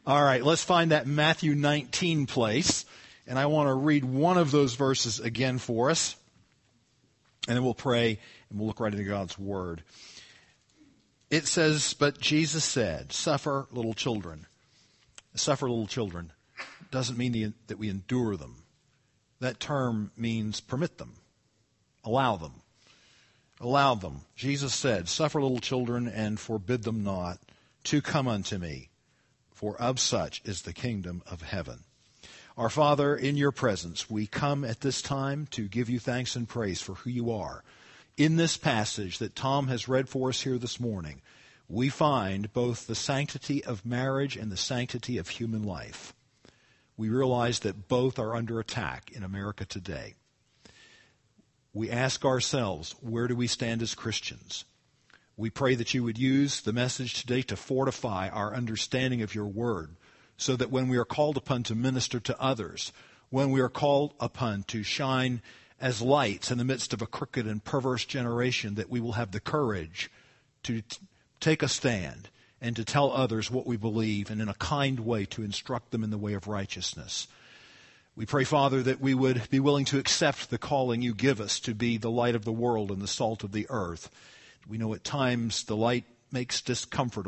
All right, let's find that Matthew 19 place. And I want to read one of those verses again for us. And then we'll pray and we'll look right into God's Word. It says, "But Jesus said, suffer little children." Suffer little children doesn't mean that we endure them. That term means permit them. Allow them. Allow them. Jesus said, "Suffer little children and forbid them not to come unto me, for of such is the kingdom of heaven." Our Father, in your presence, we come at this time to give you thanks and praise for who you are. In this passage that Tom has read for us here this morning, we find both the sanctity of marriage and the sanctity of human life. We realize that both are under attack in America today. We ask ourselves, where do we stand as Christians? We pray that you would use the message today to fortify our understanding of your word, so that when we are called upon to minister to others, when we are called upon to shine as lights in the midst of a crooked and perverse generation, that we will have the courage to take a stand and to tell others what we believe, and in a kind way to instruct them in the way of righteousness. We pray, Father, that we would be willing to accept the calling you give us to be the light of the world and the salt of the earth. We know at times the light makes discomfort.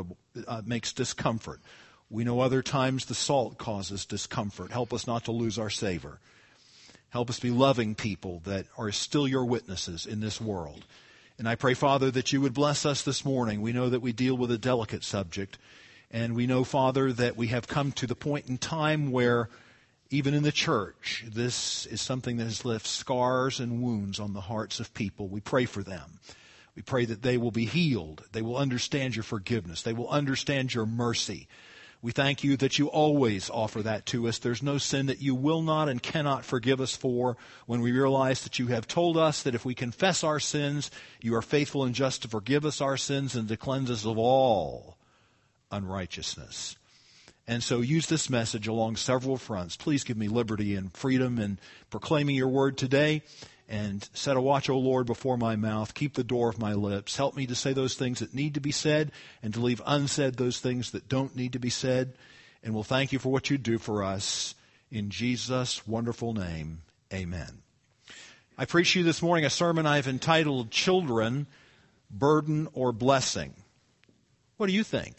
We know other times the salt causes discomfort. Help us not to lose our savor. Help us be loving people that are still your witnesses in this world. And I pray, Father, that you would bless us this morning. We know that we deal with a delicate subject. And we know, Father, that we have come to the point in time where even in the church, this is something that has left scars and wounds on the hearts of people. We pray for them. We pray that they will be healed. They will understand your forgiveness. They will understand your mercy. We thank you that you always offer that to us. There's no sin that you will not and cannot forgive us for, when we realize that you have told us that if we confess our sins, you are faithful and just to forgive us our sins and to cleanse us of all unrighteousness. And so use this message along several fronts. Please give me liberty and freedom in proclaiming your word today. And set a watch, O Lord, before my mouth. Keep the door of my lips. Help me to say those things that need to be said and to leave unsaid those things that don't need to be said. And we'll thank you for what you do for us. In Jesus' wonderful name, amen. I preach to you this morning a sermon I've entitled, "Children, Burden or Blessing." What do you think?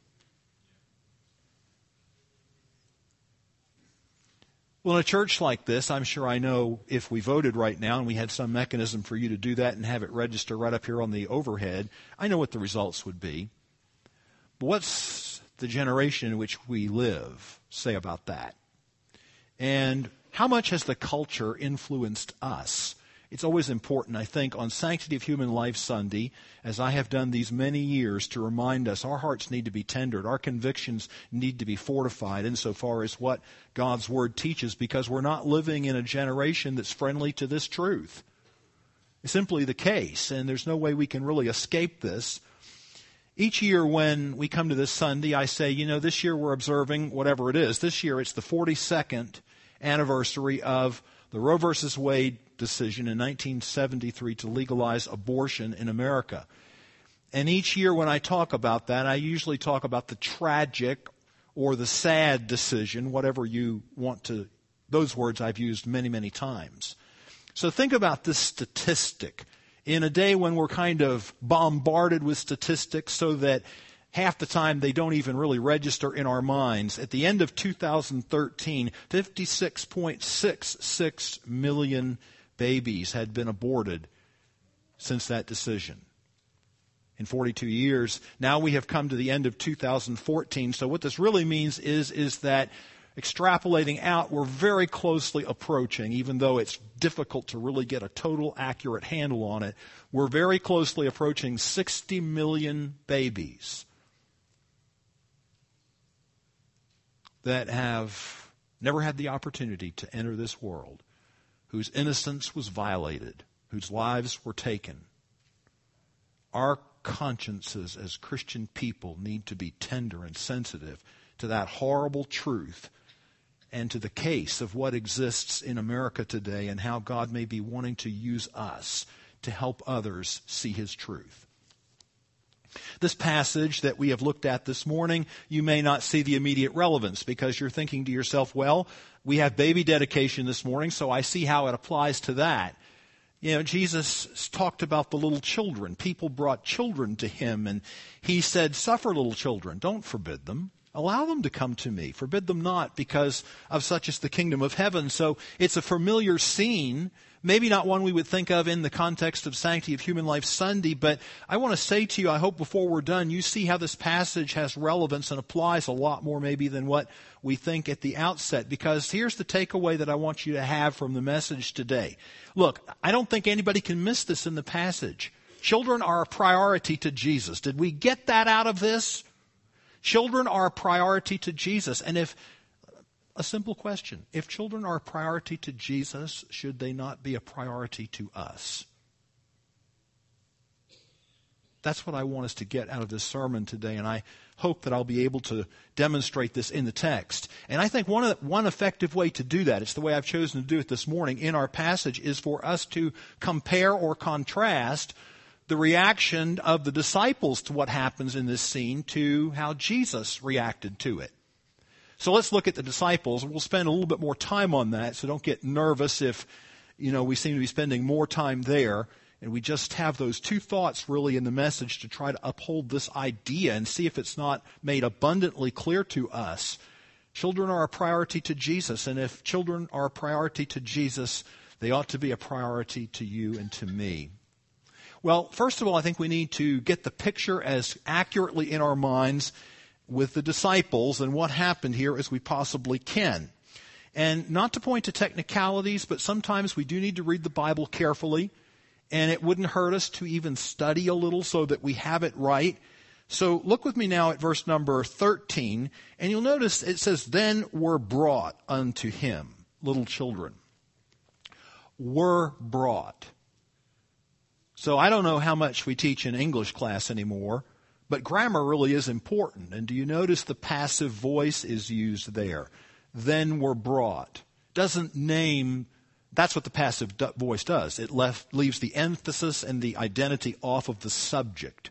Well, in a church like this, I'm sure I know if we voted right now and we had some mechanism for you to do that and have it register right up here on the overhead, I know what the results would be. But what's the generation in which we live say about that? And how much has the culture influenced us? It's always important, I think, on Sanctity of Human Life Sunday, as I have done these many years, to remind us our hearts need to be tendered, our convictions need to be fortified insofar as what God's Word teaches, because we're not living in a generation that's friendly to this truth. It's simply the case, and there's no way we can really escape this. Each year when we come to this Sunday, I say, this year we're observing whatever it is. This year it's the 42nd anniversary of the Roe v. Wade decision in 1973 to legalize abortion in America. And each year when I talk about that, I usually talk about the tragic or the sad decision, whatever you want to, those words I've used many, many times. So think about this statistic in a day when we're kind of bombarded with statistics so that half the time they don't even really register in our minds. At the end of 2013, 56.66 million babies had been aborted since that decision. In 42 years, now we have come to the end of 2014. So what this really means is that extrapolating out, we're very closely approaching, even though it's difficult to really get a total accurate handle on it, we're very closely approaching 60 million babies that have never had the opportunity to enter this world, whose innocence was violated, whose lives were taken. Our consciences as Christian people need to be tender and sensitive to that horrible truth and to the case of what exists in America today and how God may be wanting to use us to help others see His truth. This passage that we have looked at this morning, you may not see the immediate relevance because you're thinking to yourself, well, we have baby dedication this morning, so I see how it applies to that. You know, Jesus talked about the little children. People brought children to him, and he said, suffer little children. Don't forbid them. Allow them to come to me. Forbid them not, because of such is the kingdom of heaven. So it's a familiar scene, maybe not one we would think of in the context of Sanctity of Human Life Sunday, but I want to say to you, I hope before we're done, you see how this passage has relevance and applies a lot more maybe than what we think at the outset, because here's the takeaway that I want you to have from the message today. Look, I don't think anybody can miss this in the passage. Children are a priority to Jesus. Did we get that out of this? Children are a priority to Jesus. And a simple question, if children are a priority to Jesus, should they not be a priority to us? That's what I want us to get out of this sermon today, and I hope that I'll be able to demonstrate this in the text. And I think one effective way to do that, it's the way I've chosen to do it this morning in our passage, is for us to compare or contrast the reaction of the disciples to what happens in this scene to how Jesus reacted to it. So let's look at the disciples. We'll spend a little bit more time on that, so don't get nervous if, we seem to be spending more time there. And we just have those two thoughts really in the message to try to uphold this idea and see if it's not made abundantly clear to us. Children are a priority to Jesus, and if children are a priority to Jesus, they ought to be a priority to you and to me. Well, first of all, I think we need to get the picture as accurately in our minds with the disciples and what happened here as we possibly can. And not to point to technicalities, but sometimes we do need to read the Bible carefully, and it wouldn't hurt us to even study a little so that we have it right. So look with me now at verse number 13, and you'll notice it says, then were brought unto him, little children. Were brought. So I don't know how much we teach in English class anymore, but grammar really is important. And do you notice the passive voice is used there? Then were brought. Doesn't name, that's what the passive voice does. It leaves the emphasis and the identity off of the subject.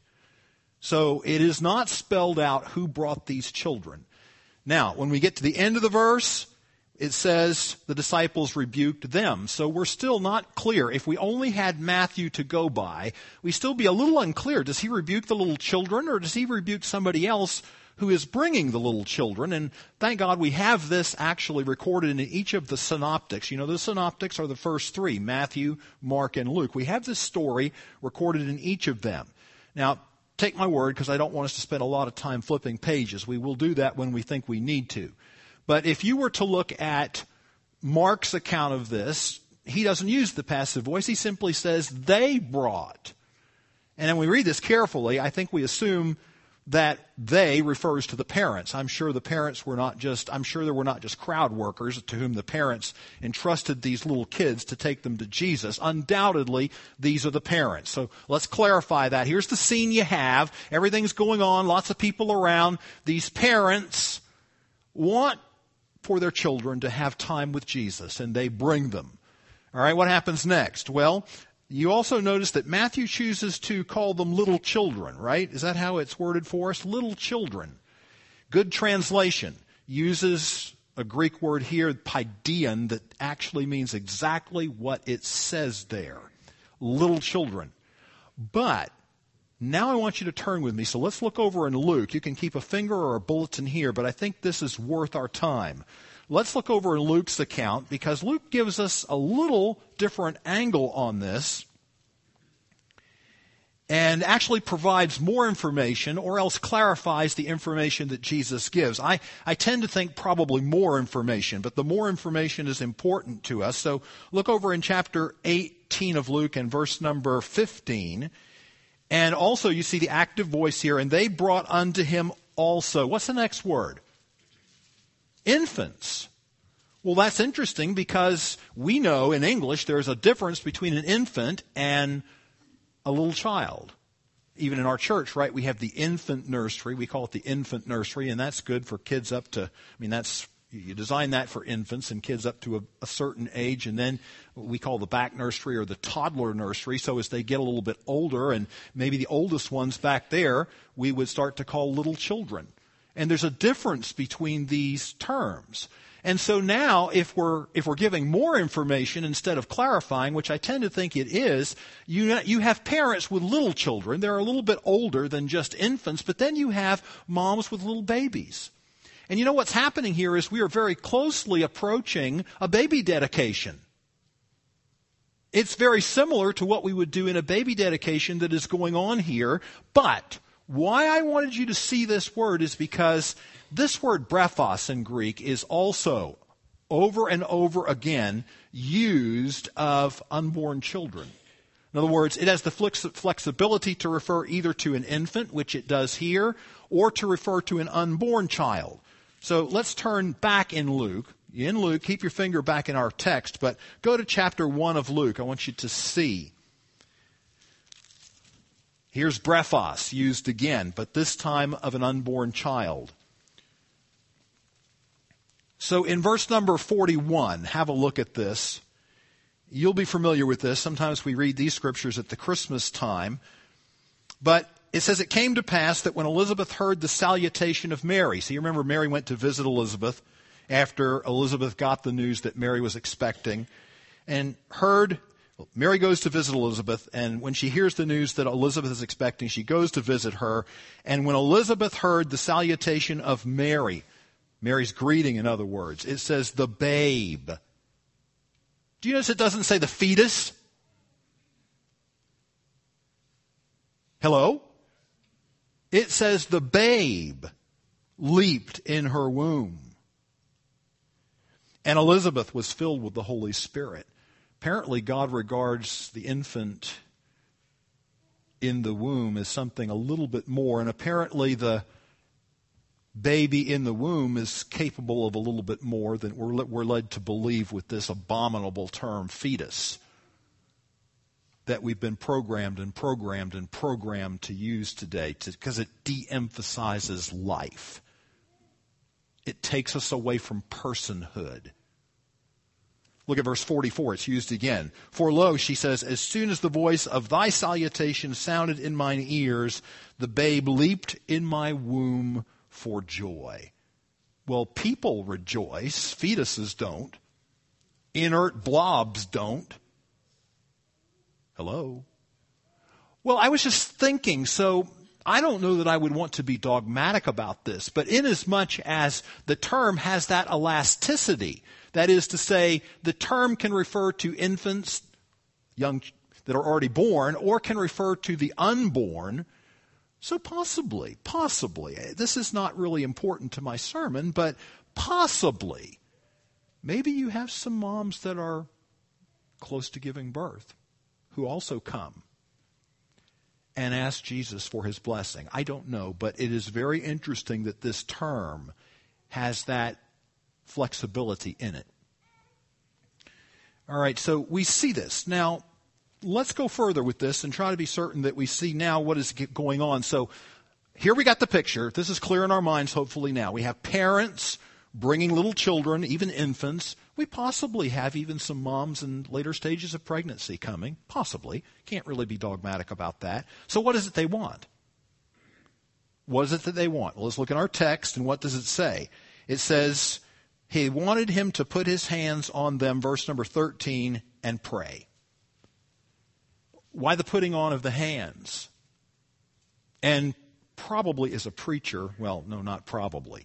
So it is not spelled out who brought these children. Now, when we get to the end of the verse, it says the disciples rebuked them. So we're still not clear. If we only had Matthew to go by, we'd still be a little unclear. Does he rebuke the little children, or does he rebuke somebody else who is bringing the little children? And thank God we have this actually recorded in each of the synoptics. The synoptics are the first three, Matthew, Mark, and Luke. We have this story recorded in each of them. Now, take my word, because I don't want us to spend a lot of time flipping pages. We will do that when we think we need to. But if you were to look at Mark's account of this, he doesn't use the passive voice. He simply says, they brought. And when we read this carefully, I think we assume that they refers to the parents. I'm sure there were not just crowd workers to whom the parents entrusted these little kids to take them to Jesus. Undoubtedly, these are the parents. So let's clarify that. Here's the scene you have. Everything's going on, lots of people around. These parents want for their children to have time with Jesus, and they bring them. All right, what happens next? Well, you also notice that Matthew chooses to call them little children, right? Is that how it's worded for us? Little children. Good translation. Uses a Greek word here, paidein, that actually means exactly what it says there. Little children. But now I want you to turn with me. So let's look over in Luke. You can keep a finger or a bulletin here, but I think this is worth our time. Let's look over in Luke's account, because Luke gives us a little different angle on this and actually provides more information, or else clarifies the information that Jesus gives. I tend to think probably more information, but the more information is important to us. So look over in chapter 18 of Luke and verse number 15. And also you see the active voice here, and they brought unto him also. What's the next word? Infants. Well, that's interesting, because we know in English there's a difference between an infant and a little child. Even in our church, right, we have the infant nursery. We call it the infant nursery, and that's good for kids up to, that's You design that for infants and kids up to a certain age, and then what we call the back nursery or the toddler nursery. So as they get a little bit older, and maybe the oldest ones back there, we would start to call little children. And there's a difference between these terms. And so now, if we're giving more information instead of clarifying, which I tend to think it is, you have parents with little children. They're a little bit older than just infants, but then you have moms with little babies. And you know what's happening here is we are very closely approaching a baby dedication. It's very similar to what we would do in a baby dedication that is going on here. But why I wanted you to see this word is because this word brephos in Greek is also over and over again used of unborn children. In other words, it has the flexibility to refer either to an infant, which it does here, or to refer to an unborn child. So let's turn back in Luke. In Luke, keep your finger back in our text, but go to chapter 1 of Luke. I want you to see. Here's brephos used again, but this time of an unborn child. So in verse number 41, have a look at this. You'll be familiar with this. Sometimes we read these scriptures at the Christmas time. But it says, it came to pass that when Elizabeth heard the salutation of Mary. So you remember Mary went to visit Elizabeth after Elizabeth got the news that Mary was expecting. And Mary goes to visit Elizabeth. And when she hears the news that Elizabeth is expecting, she goes to visit her. And when Elizabeth heard the salutation of Mary, Mary's greeting, in other words, it says the babe. Do you notice it doesn't say the fetus? Hello? It says the babe leaped in her womb. And Elizabeth was filled with the Holy Spirit. Apparently, God regards the infant in the womb as something a little bit more. And apparently the baby in the womb is capable of a little bit more than we're led to believe with this abominable term fetus that we've been programmed to use today because it de-emphasizes life. It takes us away from personhood. Look at verse 44. It's used again. For lo, she says, as soon as the voice of thy salutation sounded in mine ears, the babe leaped in my womb for joy. Well, people rejoice. Fetuses don't. Inert blobs don't. Hello? Well, I was just thinking, so I don't know that I would want to be dogmatic about this, but inasmuch as the term has that elasticity, that is to say, the term can refer to infants, young that are already born, or can refer to the unborn. So possibly, this is not really important to my sermon, but possibly, maybe you have some moms that are close to giving birth who also come and ask Jesus for his blessing. I don't know, but it is very interesting that this term has that flexibility in it. All right, so we see this. Now, let's go further with this and try to be certain that we see now what is going on. So here we got the picture. This is clear in our minds, hopefully now. We have parents bringing little children, even infants. We possibly have even some moms in later stages of pregnancy coming. Possibly. Can't really be dogmatic about that. So what is it they want? What is it that they want? Well, let's look at our text, and what does it say? It says, he wanted him to put his hands on them, verse number 13, and pray. Why the putting on of the hands? And probably as a preacher, well, no, not probably.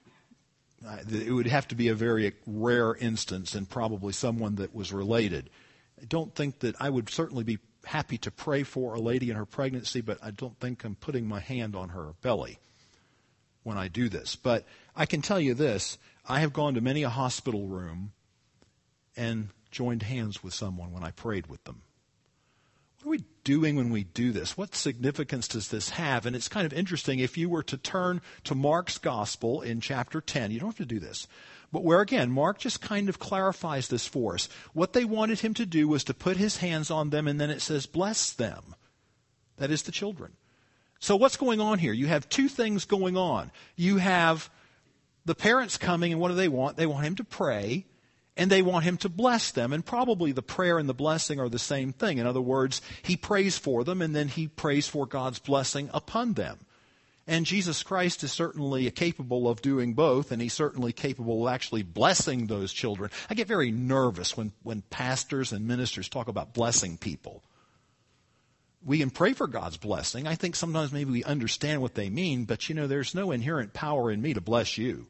It would have to be a very rare instance and probably someone that was related. I don't think that I would certainly be happy to pray for a lady in her pregnancy, but I don't think I'm putting my hand on her belly when I do this. But I can tell you this, I have gone to many a hospital room and joined hands with someone when I prayed with them. What are we doing when we do this? What significance does this have? And it's kind of interesting. If you were to turn to Mark's gospel in chapter 10, you don't have to do this, but where again, Mark just kind of clarifies this for us. What they wanted him to do was to put his hands on them, and then it says, bless them. That is the children. So what's going on here? You have two things going on. You have the parents coming, and what do they want? They want him to pray, and they want him to bless them. And probably the prayer and the blessing are the same thing. In other words, he prays for them, and then he prays for God's blessing upon them. And Jesus Christ is certainly capable of doing both, and he's certainly capable of actually blessing those children. I get very nervous when pastors and ministers talk about blessing people. We can pray for God's blessing. I think sometimes maybe we understand what they mean, but there's no inherent power in me to bless you.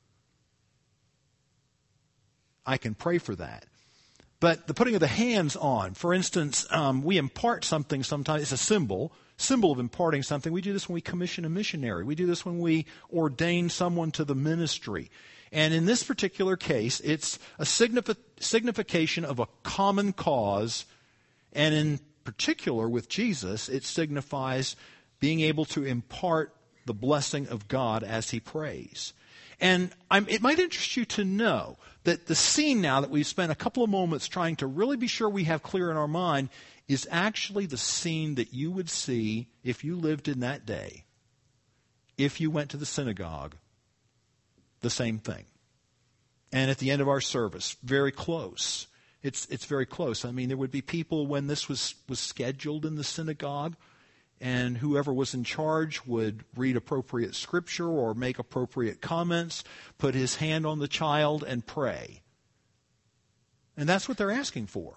I can pray for that. But the putting of the hands on, for instance, we impart something sometimes. It's a symbol of imparting something. We do this when we commission a missionary. We do this when we ordain someone to the ministry. And in this particular case, it's a signification of a common cause. And in particular with Jesus, it signifies being able to impart the blessing of God as he prays. And it might interest you to know that the scene now that we've spent a couple of moments trying to really be sure we have clear in our mind is actually the scene that you would see if you lived in that day, if you went to the synagogue, the same thing. And at the end of our service, very close. It's very close. I mean, there would be people when this was scheduled in the synagogue, and whoever was in charge would read appropriate scripture or make appropriate comments, put his hand on the child, and pray. And that's what they're asking for.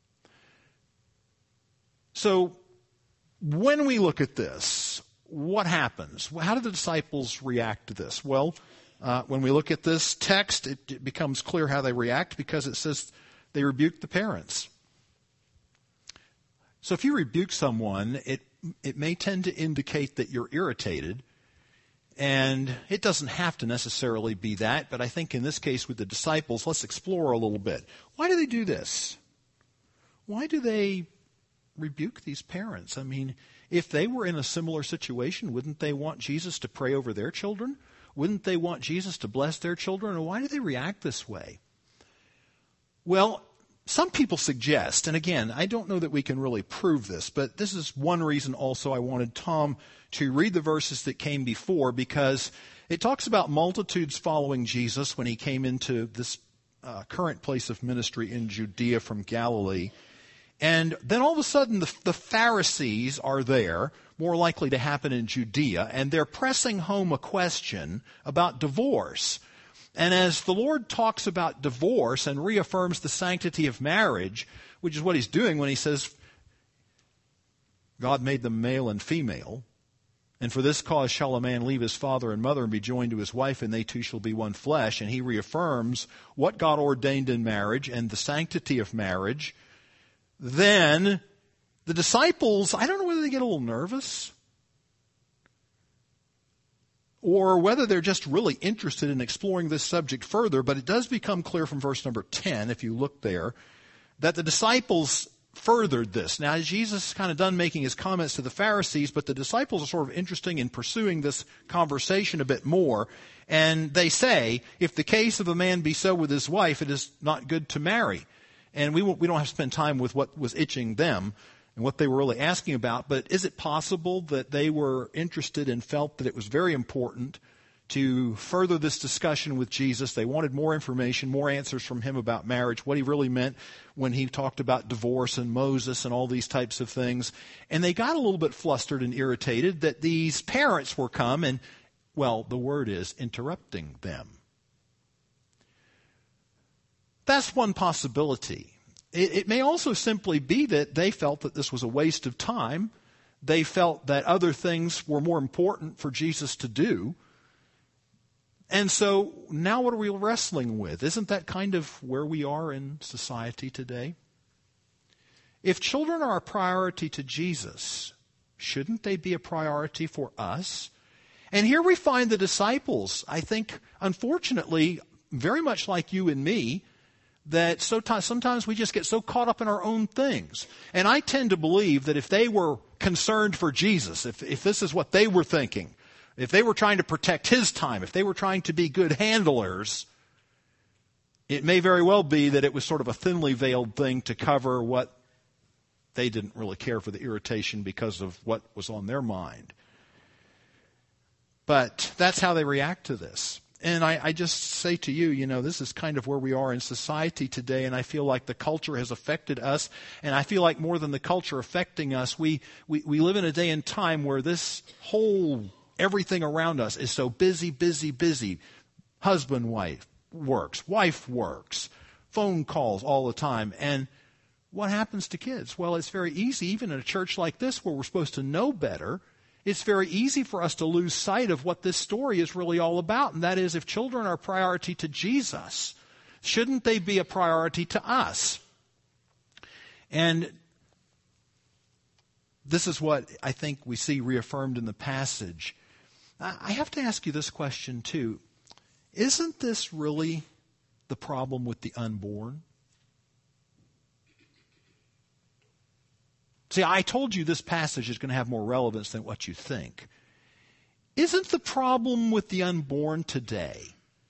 So, when we look at this, what happens? How do the disciples react to this? Well, when we look at this text, it becomes clear how they react because it says they rebuke the parents. So if you rebuke someone, it may tend to indicate that you're irritated, and it doesn't have to necessarily be that, but I think in this case with the disciples, let's explore a little bit. Why do they do this? Why do they rebuke these parents? I mean, if they were in a similar situation, wouldn't they want Jesus to pray over their children? Wouldn't they want Jesus to bless their children? And why do they react this way? Well, some people suggest, and again, I don't know that we can really prove this, but this is one reason also I wanted Tom to read the verses that came before, because it talks about multitudes following Jesus when he came into this current place of ministry in Judea from Galilee. And then all of a sudden the Pharisees are there, more likely to happen in Judea, and they're pressing home a question about divorce. And as the Lord talks about divorce and reaffirms the sanctity of marriage, which is what he's doing when he says, God made them male and female, and for this cause shall a man leave his father and mother and be joined to his wife, and they two shall be one flesh. And he reaffirms what God ordained in marriage and the sanctity of marriage. Then the disciples, I don't know whether they get a little nervous or whether they're just really interested in exploring this subject further, but it does become clear from verse number 10, if you look there, that the disciples furthered this. Now, Jesus is kind of done making his comments to the Pharisees, but the disciples are sort of interested in pursuing this conversation a bit more. And they say, if the case of a man be so with his wife, it is not good to marry. And we don't have to spend time with what was itching them and what they were really asking about, but is it possible that they were interested and felt that it was very important to further this discussion with Jesus? They wanted more information, more answers from him about marriage, what he really meant when he talked about divorce and Moses and all these types of things. And they got a little bit flustered and irritated that these parents were come and, well, the word is interrupting them. That's one possibility. It may also simply be that they felt that this was a waste of time. They felt that other things were more important for Jesus to do. And so now what are we wrestling with? Isn't that kind of where we are in society today? If children are a priority to Jesus, shouldn't they be a priority for us? And here we find the disciples, I think, unfortunately, very much like you and me, that sometimes we just get so caught up in our own things. And I tend to believe that if they were concerned for Jesus, if this is what they were thinking, if they were trying to protect his time, if they were trying to be good handlers, it may very well be that it was sort of a thinly veiled thing to cover what they didn't really care for, the irritation because of what was on their mind. But that's how they react to this. And I just say to you, this is kind of where we are in society today, and I feel like the culture has affected us, and I feel like more than the culture affecting us, we live in a day and time where this whole everything around us is so busy, busy, busy. Husband, wife works, phone calls all the time. And what happens to kids? Well, it's very easy, even in a church like this where we're supposed to know better, it's very easy for us to lose sight of what this story is really all about. And that is, if children are a priority to Jesus, shouldn't they be a priority to us? And this is what I think we see reaffirmed in the passage. I have to ask you this question too. Isn't this really the problem with the unborn? See, I told you this passage is going to have more relevance than what you think. Isn't the problem with the unborn today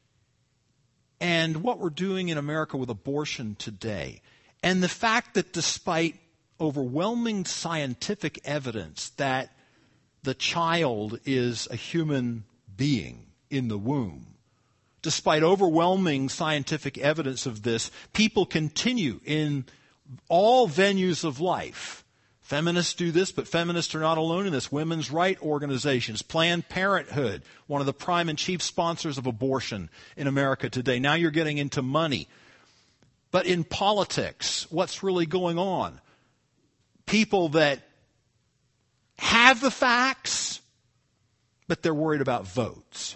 and what we're doing in America with abortion today, and the fact that despite overwhelming scientific evidence that the child is a human being in the womb, despite overwhelming scientific evidence of this, people continue in all venues of life. Feminists do this, but feminists are not alone in this. Women's rights organizations, Planned Parenthood, one of the prime and chief sponsors of abortion in America today. Now you're getting into money. But in politics, what's really going on? People that have the facts, but they're worried about votes.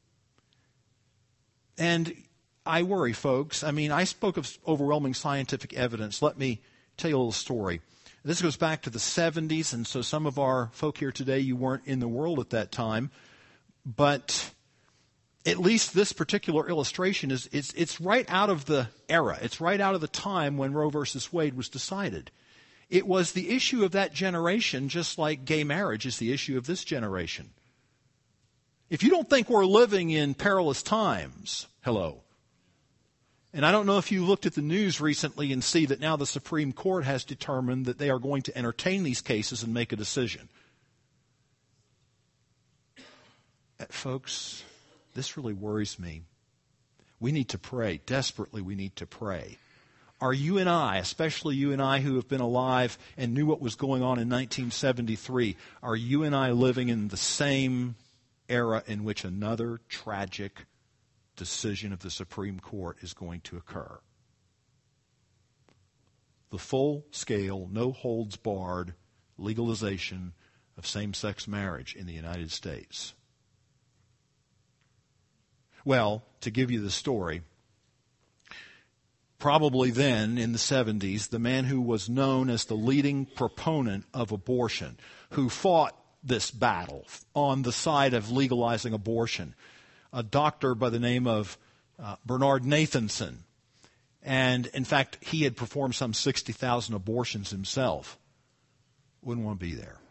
And I worry, folks. I spoke of overwhelming scientific evidence. Let me tell you a little story. This goes back to the 70s, and so some of our folk here today, you weren't in the world at that time. But at least this particular illustration it's right out of the era. It's right out of the time when Roe versus Wade was decided. It was the issue of that generation, just like gay marriage is the issue of this generation. If you don't think we're living in perilous times, hello. And I don't know if you looked at the news recently and see that now the Supreme Court has determined that they are going to entertain these cases and make a decision. Folks, this really worries me. We need to pray. Desperately, we need to pray. Are you and I, especially you and I who have been alive and knew what was going on in 1973, are you and I living in the same era in which another tragic decision of the Supreme Court is going to occur? The full-scale, no-holds-barred legalization of same-sex marriage in the United States. Well, to give you the story, probably then, in the 70s, the man who was known as the leading proponent of abortion, who fought this battle on the side of legalizing abortion, a doctor by the name of Bernard Nathanson. And, in fact, he had performed some 60,000 abortions himself. Wouldn't want to be there.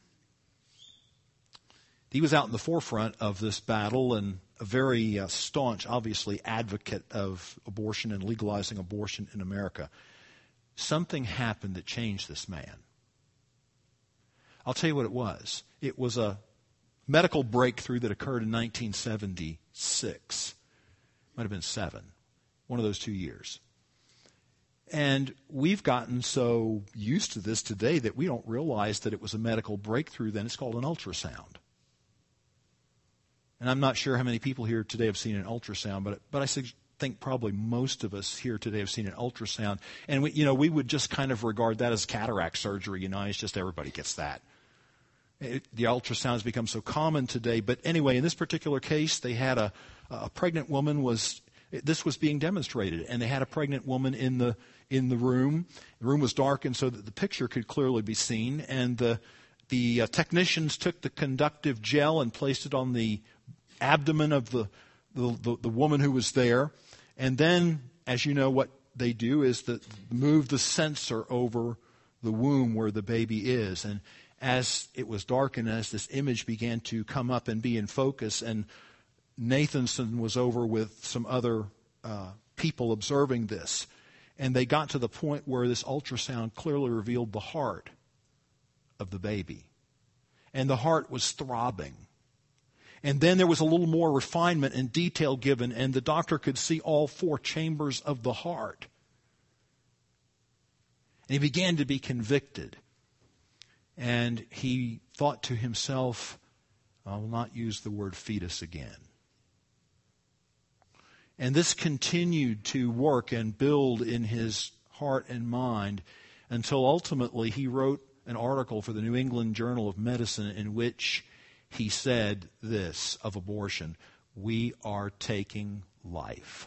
He was out in the forefront of this battle and a very staunch, obviously, advocate of abortion and legalizing abortion in America. Something happened that changed this man. I'll tell you what it was. It was a medical breakthrough that occurred in 1976. Might have been 7. One of those 2 years. And we've gotten so used to this today that we don't realize that it was a medical breakthrough then. It's called an ultrasound. And I'm not sure how many people here today have seen an ultrasound, but I think probably most of us here today have seen an ultrasound. And we would just kind of regard that as cataract surgery. It's just everybody gets that. The ultrasound has become so common today. But anyway, in this particular case, they had a pregnant woman this was being demonstrated, and they had a pregnant woman in the room. The room was darkened so that the picture could clearly be seen, and the technicians took the conductive gel and placed it on the abdomen of the woman who was there. And then, as you know, what they do is move the sensor over the womb where the baby is. And as it was darkened, as this image began to come up and be in focus, and Nathanson was over with some other people observing this, and they got to the point where this ultrasound clearly revealed the heart of the baby. And the heart was throbbing. And then there was a little more refinement and detail given, and the doctor could see all 4 chambers of the heart. And he began to be convicted. And he thought to himself, I will not use the word fetus again. And this continued to work and build in his heart and mind until ultimately he wrote an article for the New England Journal of Medicine in which he said this of abortion: we are taking life.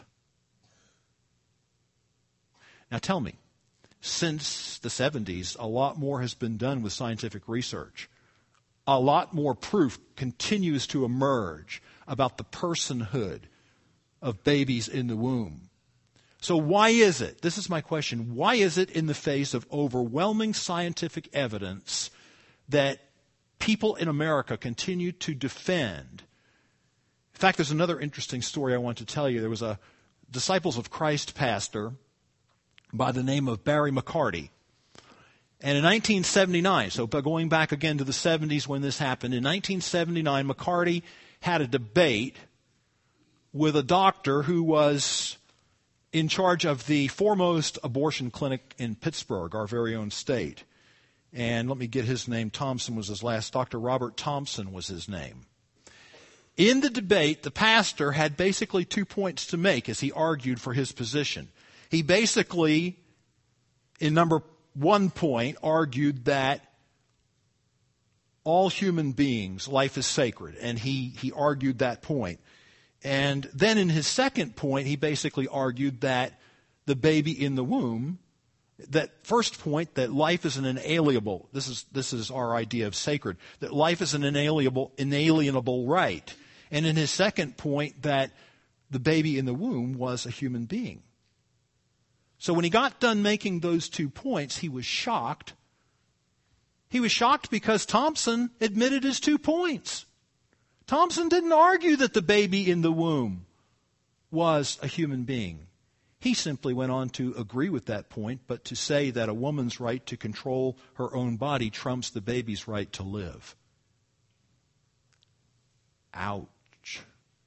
Now tell me, since the 70s, a lot more has been done with scientific research. A lot more proof continues to emerge about the personhood of babies in the womb. So why is it, this is my question, why is it in the face of overwhelming scientific evidence that people in America continue to defend? In fact, there's another interesting story I want to tell you. There was a Disciples of Christ pastor by the name of Barry McCarty. And in 1979, so going back again to the 70s when this happened, in 1979, McCarty had a debate with a doctor who was in charge of the foremost abortion clinic in Pittsburgh, our very own state. And let me get his name. Thompson was his last. Dr. Robert Thompson was his name. In the debate, the pastor had basically 2 points to make as he argued for his position. He basically, in number 1 point, argued that all human beings, life is sacred, and he argued that point. And then in his second point, he basically argued that the baby in the womb, that first point, that life is an inalienable, this is our idea of sacred, that life is an inalienable right. And in his second point, that the baby in the womb was a human being. So when he got done making those 2 points, he was shocked. He was shocked because Thompson admitted his 2 points. Thompson didn't argue that the baby in the womb was a human being. He simply went on to agree with that point, but to say that a woman's right to control her own body trumps the baby's right to live. Ouch.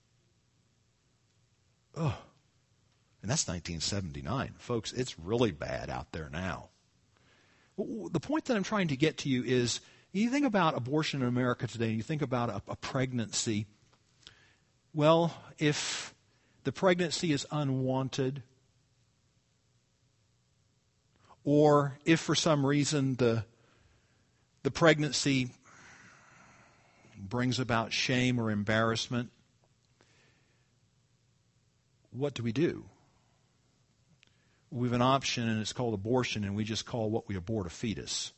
Ugh. And that's 1979. Folks, it's really bad out there now. The point that I'm trying to get to you is, you think about abortion in America today, and you think about a pregnancy. Well, if the pregnancy is unwanted, or if for some reason the pregnancy brings about shame or embarrassment, what do we do? We have an option, and it's called abortion, and we just call what we abort a fetus.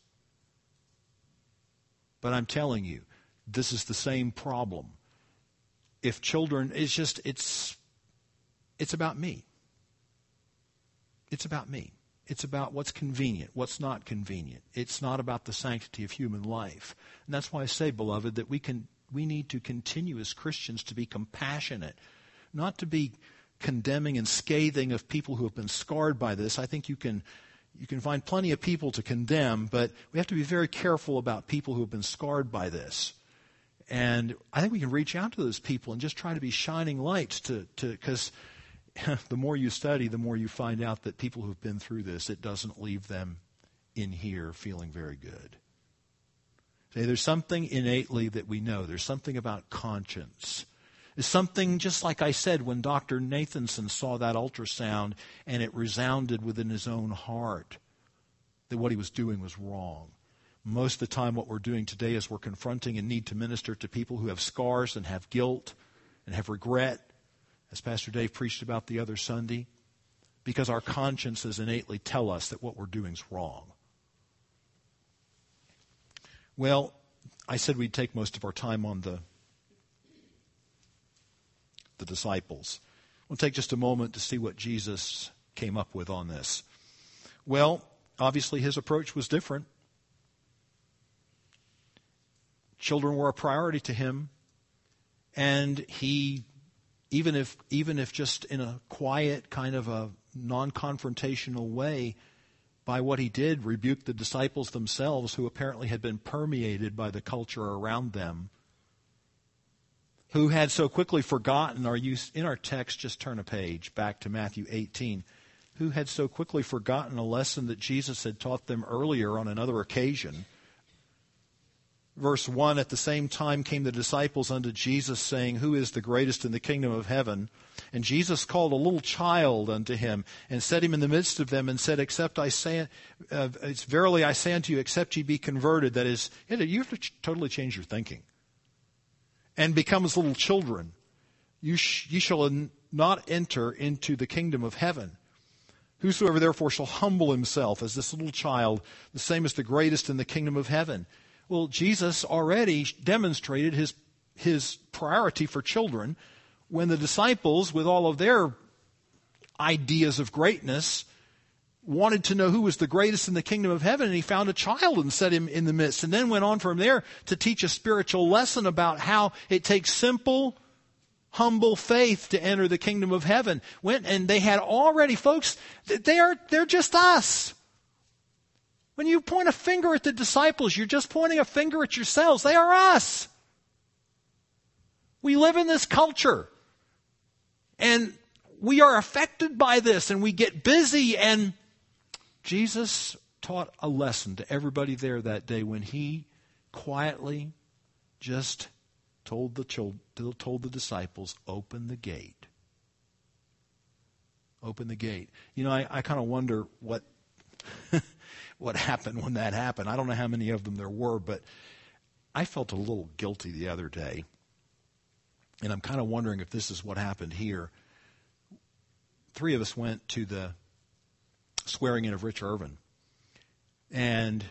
But I'm telling you, this is the same problem. If children, it's about me. It's about me. It's about what's convenient, what's not convenient. It's not about the sanctity of human life. And that's why I say, beloved, that we need to continue as Christians to be compassionate, not to be condemning and scathing of people who have been scarred by this. I think you can find plenty of people to condemn, but we have to be very careful about people who have been scarred by this. And I think we can reach out to those people and just try to be shining lights because the more you study, the more you find out that people who have been through this, it doesn't leave them in here feeling very good. See, there's something innately that we know. There's something about conscience. It's something, just like I said, when Dr. Nathanson saw that ultrasound and it resounded within his own heart that what he was doing was wrong. Most of the time what we're doing today is we're confronting and need to minister to people who have scars and have guilt and have regret, as Pastor Dave preached about the other Sunday, because our consciences innately tell us that what we're doing is wrong. Well, I said we'd take most of our time on the disciples. We'll take just a moment to see what Jesus came up with on this. Well, obviously his approach was different. Children were a priority to him, and he, even if just in a quiet kind of a non-confrontational way, by what he did, rebuked the disciples themselves, who apparently had been permeated by the culture around them. who had so quickly forgotten, in our text, just turn a page back to Matthew 18, who had so quickly forgotten a lesson that Jesus had taught them earlier on another occasion. Verse 1, at the same time came the disciples unto Jesus, saying, Who is the greatest in the kingdom of heaven? And Jesus called a little child unto him, and set him in the midst of them, and said, Verily I say unto you, except ye be converted, that is, you have to totally change your thinking, and become as little children, ye shall not enter into the kingdom of heaven. Whosoever therefore shall humble himself as this little child, the same is the greatest in the kingdom of heaven. Well, Jesus already demonstrated his priority for children when the disciples, with all of their ideas of greatness, wanted to know who was the greatest in the kingdom of heaven, and he found a child and set him in the midst, and then went on from there to teach a spiritual lesson about how it takes simple, humble faith to enter the kingdom of heaven. And they had already, folks, they're just us. When you point a finger at the disciples, you're just pointing a finger at yourselves. They are us. We live in this culture, and we are affected by this, and we get busy. And Jesus taught a lesson to everybody there that day when he quietly just told the disciples, open the gate. Open the gate. You know, I kind of wonder what what happened when that happened. I don't know how many of them there were, but I felt a little guilty the other day. And I'm kind of wondering if this is what happened here. 3 of us went to the swearing in of Rich Irvin. And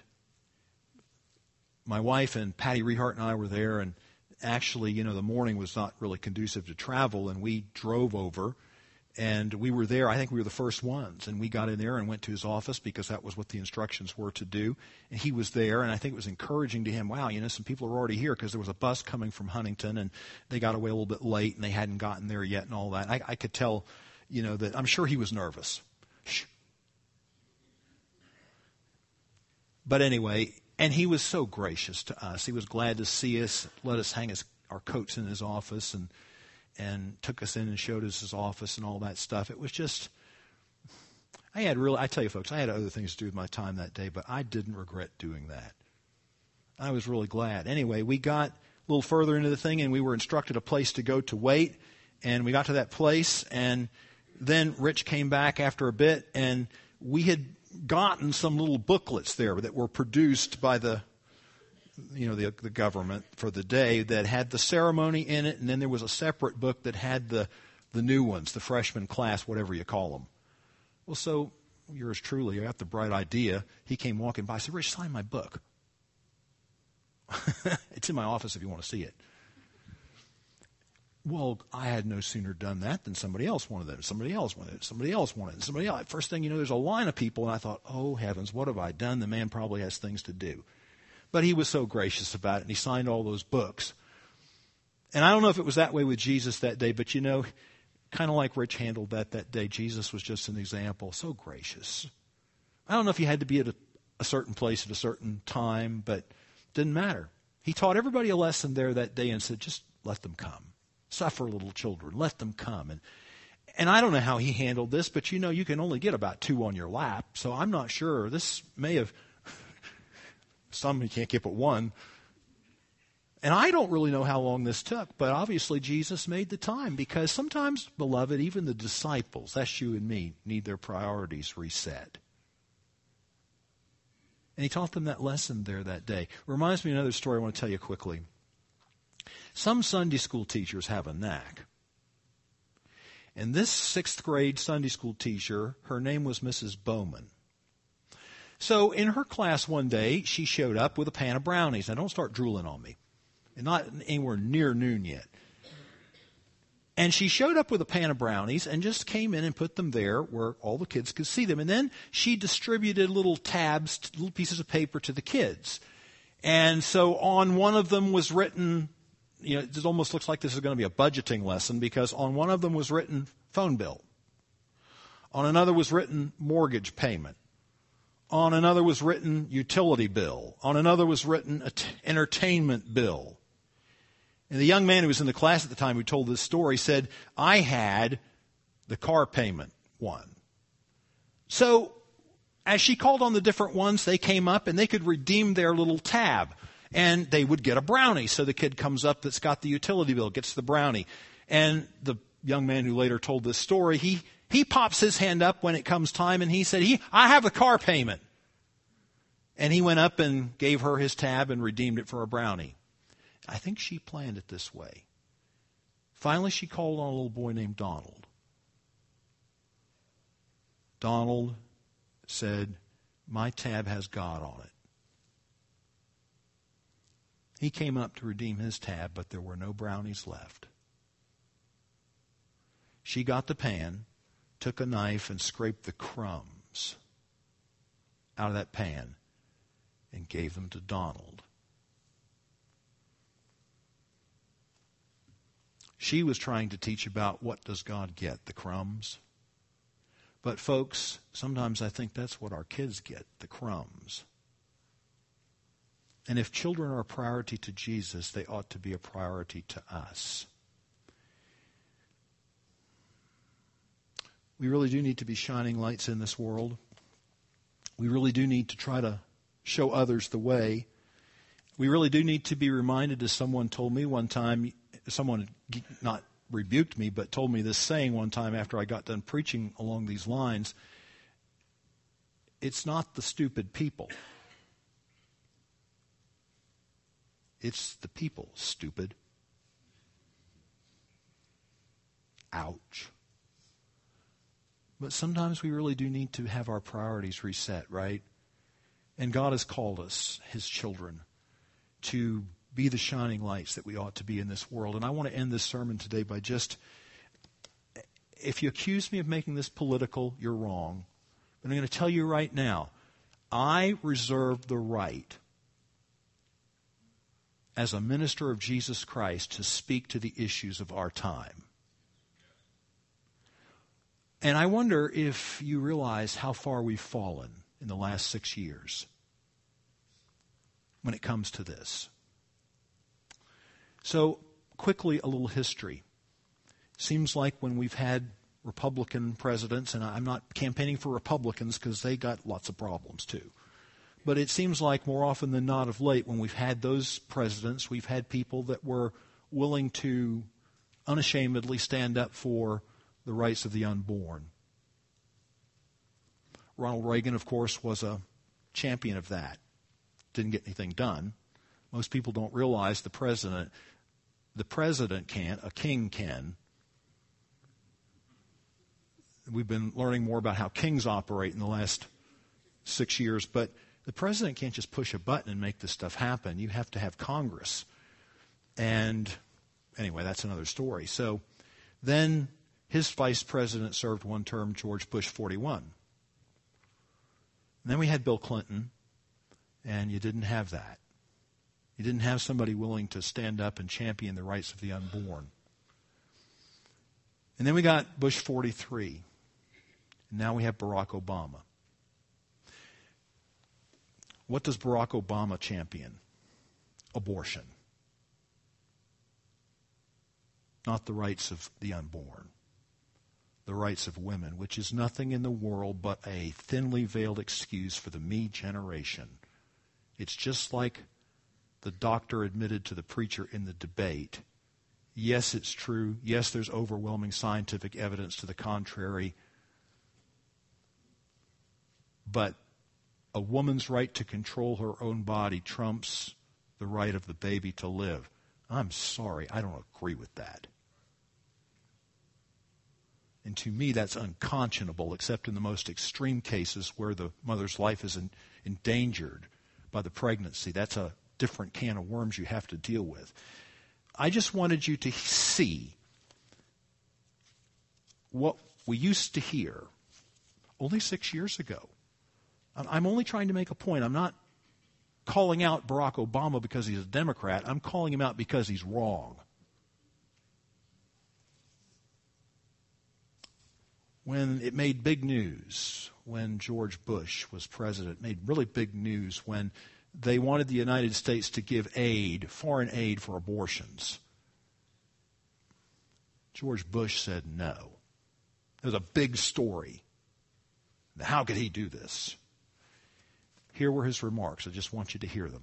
my wife and Patty Rehart and I were there, and actually, you know, the morning was not really conducive to travel, and we drove over, and we were there. I think we were the first ones, and we got in there and went to his office because that was what the instructions were to do. And he was there, and I think it was encouraging to him, wow, you know, some people are already here, because there was a bus coming from Huntington, and they got away a little bit late, and they hadn't gotten there yet and all that. I could tell, you know, that I'm sure he was nervous. Shh. But anyway, and he was so gracious to us. He was glad to see us, let us hang our coats in his office, and took us in and showed us his office and all that stuff. It was just, I tell you folks, I had other things to do with my time that day, but I didn't regret doing that. I was really glad. Anyway, we got a little further into the thing, and we were instructed a place to go to wait, and we got to that place, and then Rich came back after a bit, and we had gotten some little booklets there that were produced by the government for the day that had the ceremony in it, and then there was a separate book that had the new ones, the freshman class, whatever you call them. Well, so yours truly, I got the bright idea. He came walking by. I said, Rich, sign my book. It's in my office if you want to see it. Well, I had no sooner done that than somebody else wanted it. Somebody else wanted it. Somebody else wanted it. Somebody else. First thing you know, there's a line of people, and I thought, oh, heavens, what have I done? The man probably has things to do. But he was so gracious about it, and he signed all those books. And I don't know if it was that way with Jesus that day, but you know, kind of like Rich handled that day, Jesus was just an example, so gracious. I don't know if he had to be at a certain place at a certain time, but it didn't matter. He taught everybody a lesson there that day and said, just let them come. Suffer little children, let them come. And I don't know how he handled this, but you know, you can only get about 2 on your lap, so I'm not sure. This may have... Some you can't get but 1. And I don't really know how long this took, but obviously Jesus made the time, because sometimes, beloved, even the disciples, that's you and me, need their priorities reset. And he taught them that lesson there that day. Reminds me of another story I want to tell you quickly. Some Sunday school teachers have a knack. And this 6th grade Sunday school teacher, her name was Mrs. Bowman. So in her class one day, she showed up with a pan of brownies. Now, don't start drooling on me. And not anywhere near noon yet. And she showed up with a pan of brownies and just came in and put them there where all the kids could see them. And then she distributed little tabs, little pieces of paper to the kids. And so on one of them was written, you know, it almost looks like this is going to be a budgeting lesson, because on one of them was written phone bill. On another was written mortgage payment. On another was written utility bill. On another was written entertainment bill. And the young man who was in the class at the time who told this story said, I had the car payment one. So as she called on the different ones, they came up and they could redeem their little tab. And they would get a brownie. So the kid comes up that's got the utility bill, gets the brownie. And the young man who later told this story, he pops his hand up when it comes time and he said, I have a car payment. And he went up and gave her his tab and redeemed it for a brownie. I think she planned it this way. Finally, she called on a little boy named Donald. Donald said, my tab has God on it. He came up to redeem his tab, but there were no brownies left. She got the pan, took a knife, and scraped the crumbs out of that pan and gave them to Donald. She was trying to teach about what does God get, the crumbs. But folks, sometimes I think that's what our kids get, the crumbs. And if children are a priority to Jesus, they ought to be a priority to us. We really do need to be shining lights in this world. We really do need to try to show others the way. We really do need to be reminded, as someone told me one time, someone not rebuked me, but told me this saying one time after I got done preaching along these lines, it's not the stupid people. It's the people, stupid. Ouch. But sometimes we really do need to have our priorities reset, right? And God has called us, His children, to be the shining lights that we ought to be in this world. And I want to end this sermon today by just, if you accuse me of making this political, you're wrong. But I'm going to tell you right now, I reserve the right as a minister of Jesus Christ to speak to the issues of our time. And I wonder if you realize how far we've fallen in the last 6 years when it comes to this. So, quickly, a little history. Seems like when we've had Republican presidents, and I'm not campaigning for Republicans because they got lots of problems too. But it seems like more often than not of late, when we've had those presidents, we've had people that were willing to unashamedly stand up for the rights of the unborn. Ronald Reagan, of course, was a champion of that. Didn't get anything done. Most people don't realize the president can't, a king can. We've been learning more about how kings operate in the last 6 years, but the president can't just push a button and make this stuff happen. You have to have Congress. And anyway, that's another story. So then his vice president served one term, George Bush 41. And then we had Bill Clinton, and you didn't have that. You didn't have somebody willing to stand up and champion the rights of the unborn. And then we got Bush 43. And now we have Barack Obama. What does Barack Obama champion? Abortion. Not the rights of the unborn. The rights of women, which is nothing in the world but a thinly veiled excuse for the me generation. It's just like the doctor admitted to the preacher in the debate. Yes, it's true. Yes, there's overwhelming scientific evidence to the contrary. But a woman's right to control her own body trumps the right of the baby to live. I'm sorry, I don't agree with that. And to me, that's unconscionable, except in the most extreme cases where the mother's life is endangered by the pregnancy. That's a different can of worms you have to deal with. I just wanted you to see what we used to hear only 6 years ago. I'm only trying to make a point. I'm not calling out Barack Obama because he's a Democrat. I'm calling him out because he's wrong. When it made big news, when George Bush was president, it made really big news when they wanted the United States to give aid, foreign aid for abortions. George Bush said no. It was a big story. How could he do this? Here were his remarks. I just want you to hear them.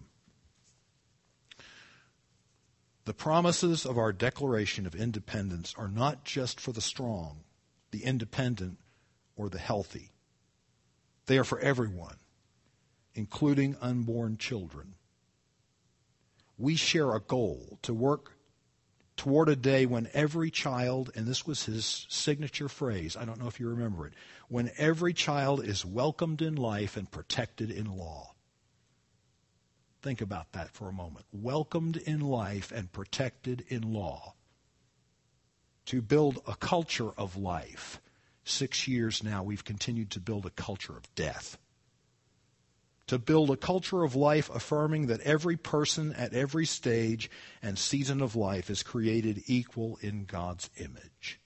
The promises of our Declaration of Independence are not just for the strong, the independent, or the healthy. They are for everyone, including unborn children. We share a goal to work toward a day when every child, and this was his signature phrase, I don't know if you remember it, when every child is welcomed in life and protected in law. Think about that for a moment. Welcomed in life and protected in law. To build a culture of life. 6 years now, we've continued to build a culture of death. To build a culture of life affirming that every person at every stage and season of life is created equal in God's image.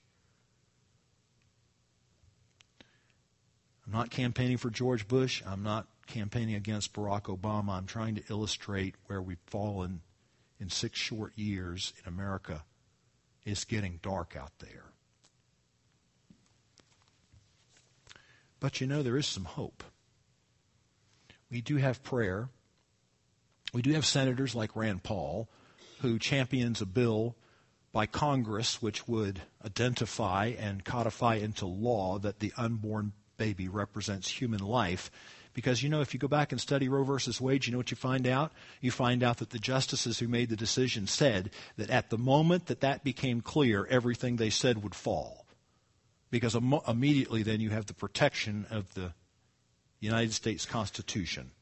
I'm not campaigning for George Bush. I'm not campaigning against Barack Obama. I'm trying to illustrate where we've fallen in 6 short years in America. It's getting dark out there. But you know, there is some hope. We do have prayer. We do have senators like Rand Paul who champions a bill by Congress which would identify and codify into law that the unborn baby represents human life. Because, you know, if you go back and study Roe versus Wade, you know what you find out? You find out that the justices who made the decision said that at the moment that that became clear, everything they said would fall. Because immediately then you have the protection of the United States Constitution.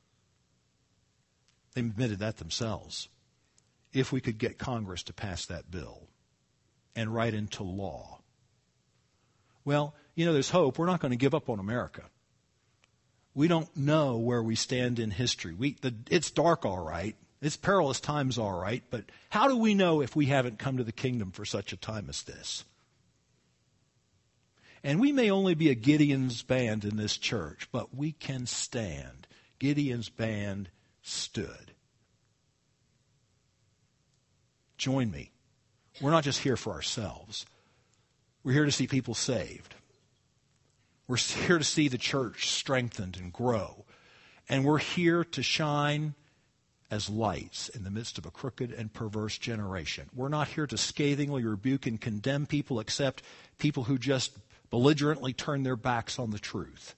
They admitted that themselves. If we could get Congress to pass that bill and write into law. Well, you know, there's hope. We're not going to give up on America. We don't know where we stand in history. It's dark, all right. It's perilous times, all right. But how do we know if we haven't come to the kingdom for such a time as this? And we may only be a Gideon's band in this church, but we can stand. Gideon's band stood. Join me. We're not just here for ourselves. We're here to see people saved. We're here to see the church strengthened and grow. And we're here to shine as lights in the midst of a crooked and perverse generation. We're not here to scathingly rebuke and condemn people except people who just belligerently turn their backs on the truth.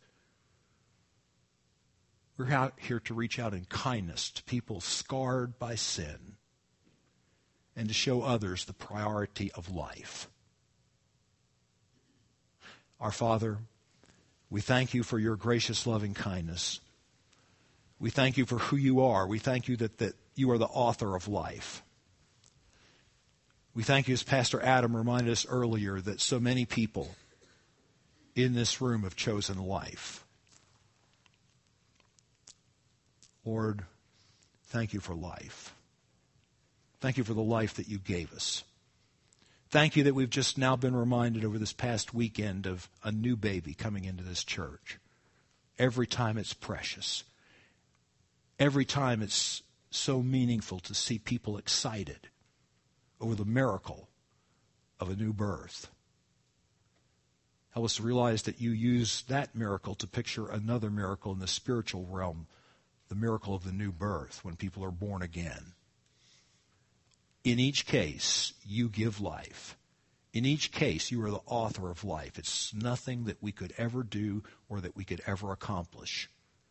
We're out here to reach out in kindness to people scarred by sin and to show others the priority of life. Our Father, we thank you for your gracious loving kindness. We thank you for who you are. We thank you that you are the author of life. We thank you, as Pastor Adam reminded us earlier, that so many people in this room have chosen life. Lord, thank you for life. Thank you for the life that you gave us. Thank you that we've just now been reminded over this past weekend of a new baby coming into this church. Every time it's precious. Every time it's so meaningful to see people excited over the miracle of a new birth. Help us to realize that you use that miracle to picture another miracle in the spiritual realm, the miracle of the new birth when people are born again. In each case, you give life. In each case, you are the author of life. It's nothing that we could ever do or that we could ever accomplish.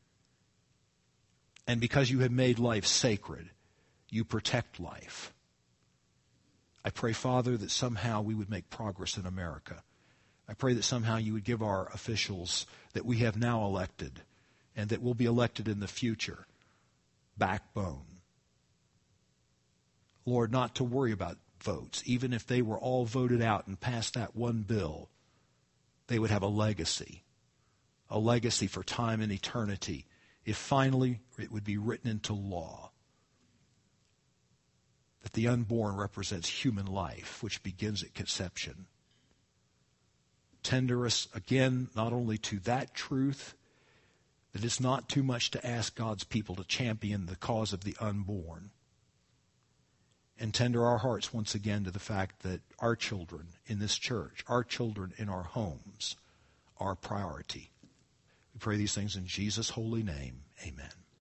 And because you have made life sacred, you protect life. I pray, Father, that somehow we would make progress in America. I pray that somehow you would give our officials that we have now elected and that will be elected in the future backbone. Lord, not to worry about votes. Even if they were all voted out and passed that one bill, they would have a legacy for time and eternity, if finally it would be written into law that the unborn represents human life, which begins at conception. Tender us again, not only to that truth, that it's not too much to ask God's people to champion the cause of the unborn, and tender our hearts once again to the fact that our children in this church, our children in our homes, are priority. We pray these things in Jesus' holy name. Amen.